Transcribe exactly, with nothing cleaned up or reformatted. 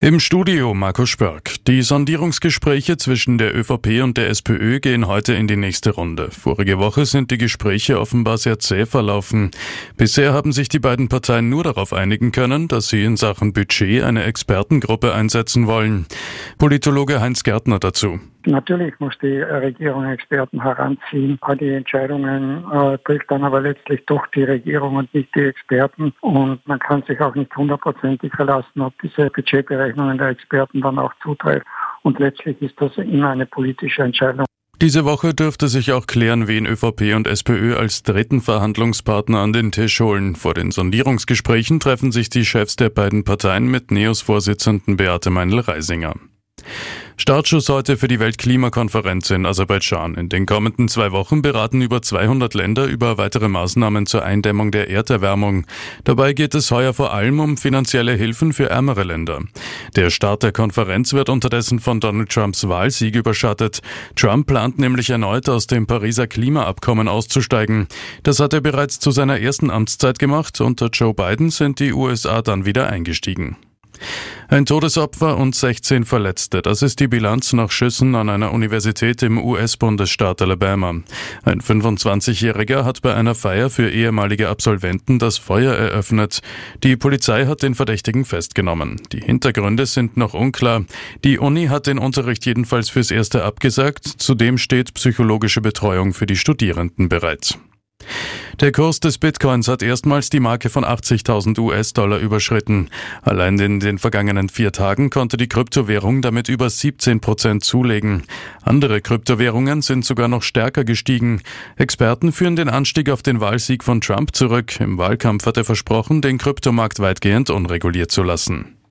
Im Studio Markus Spörk. Die Sondierungsgespräche zwischen der ÖVP und der SPÖ gehen heute in die nächste Runde. Vorige Woche sind die Gespräche offenbar sehr zäh verlaufen. Bisher haben sich die beiden Parteien nur darauf einigen können, dass sie in Sachen Budget eine Expertengruppe einsetzen wollen. Politologe Heinz Gärtner dazu. Natürlich muss die Regierung Experten heranziehen. Die Entscheidungen äh, trifft dann aber letztlich doch die Regierung und nicht die Experten. Und man kann sich auch nicht hundertprozentig verlassen, ob diese Budgetberechnungen der Experten dann auch zutreffen. Und letztlich ist das immer eine politische Entscheidung. Diese Woche dürfte sich auch klären, wen ÖVP und SPÖ als dritten Verhandlungspartner an den Tisch holen. Vor den Sondierungsgesprächen treffen sich die Chefs der beiden Parteien mit NEOS-Vorsitzenden Beate Meindl-Reisinger. Startschuss heute für die Weltklimakonferenz in Aserbaidschan. In den kommenden zwei Wochen beraten über zweihundert Länder über weitere Maßnahmen zur Eindämmung der Erderwärmung. Dabei geht es heuer vor allem um finanzielle Hilfen für ärmere Länder. Der Start der Konferenz wird unterdessen von Donald Trumps Wahlsieg überschattet. Trump plant nämlich erneut aus dem Pariser Klimaabkommen auszusteigen. Das hat er bereits zu seiner ersten Amtszeit gemacht. Unter Joe Biden sind die U S A dann wieder eingestiegen. Ein Todesopfer und sechzehn Verletzte. Das ist die Bilanz nach Schüssen an einer Universität im U S-Bundesstaat Alabama. Ein fünfundzwanzigjähriger hat bei einer Feier für ehemalige Absolventen das Feuer eröffnet. Die Polizei hat den Verdächtigen festgenommen. Die Hintergründe sind noch unklar. Die Uni hat den Unterricht jedenfalls fürs Erste abgesagt. Zudem steht psychologische Betreuung für die Studierenden bereit. Der Kurs des Bitcoins hat erstmals die Marke von achtzigtausend U S-Dollar überschritten. Allein in den vergangenen vier Tagen konnte die Kryptowährung damit über siebzehn Prozent zulegen. Andere Kryptowährungen sind sogar noch stärker gestiegen. Experten führen den Anstieg auf den Wahlsieg von Trump zurück. Im Wahlkampf hat er versprochen, den Kryptomarkt weitgehend unreguliert zu lassen.